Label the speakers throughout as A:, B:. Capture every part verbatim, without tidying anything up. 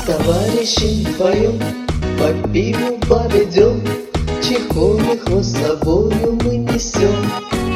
A: товарищем вдвоем по пиву поведем, чехоли хвост с собою мы несем.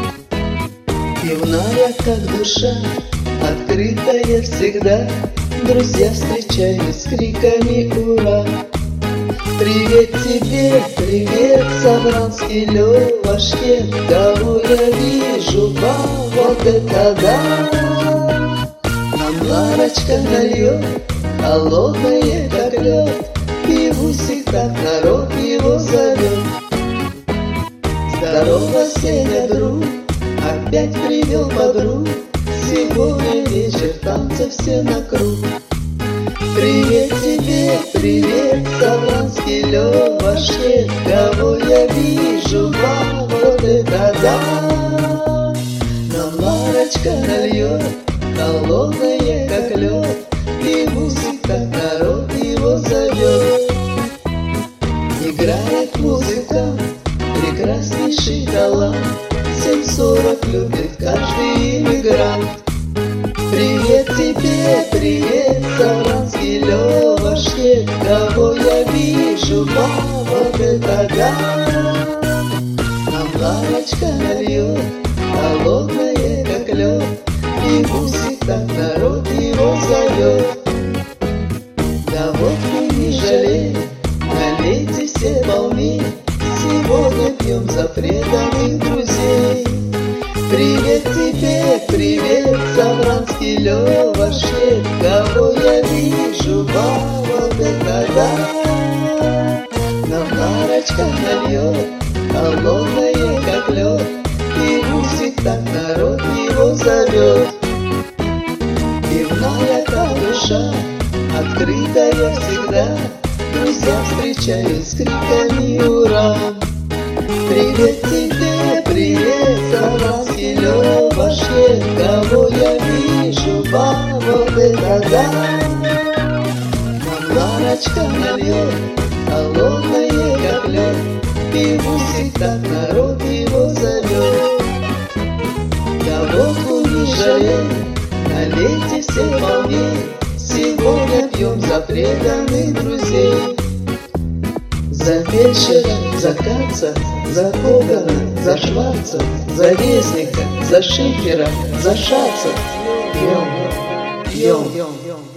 A: Пивная, как душа, открытая всегда, друзья встречают с криками «Ура!». Привет тебе, привет, Савранский Левашке, кого я вижу, ба, вот это да! Нам Ларочка нальет, холодное, как лед, пивусик, так народ его зовет. Здорово, Сеня, друг, опять привел подруг, сегодня вечер танцев все на круг. Привет тебе, привет, Савранский Левашке, кого я вижу, ба, вот это да! Нам Ларочка нальет, холодное, как лед, пивусик, так народ его зовет. Играет музыка, прекраснейший талант, семь сорок любит каждый иммигрант. Привет тебе, привет, Савранский Левашке, кого я вижу, ба, вот это да! Нам Ларочка нальет, холодное, как лед, пивусик, так народ его зовет. Да вот мы не жалеем, налейте все полней, сегодня пьем за преданных друзей. Привет тебе, привет, Савранский Левашке, кого я вижу, ба, вот это да! Нам Ларочка нальет, холодное, как лед, пивусик, так народ его зовет. Пивная, как душа, открытая всегда, друзья встречают с криками «Ура!». Привет тебе, привет, Савранский Левашке, кого я вижу, ба, вот это да! Нам Ларочка нальет, холодное, как лед, пивусик, так народ его зовет. Да вот мы не жалеем, налейте все полней, сегодня пьем за преданных друзей. За фельдшера, за Каца, за Когана, за Шварца, за Резника, за Шифера, за Шаца. Пьем, пьем, пьем.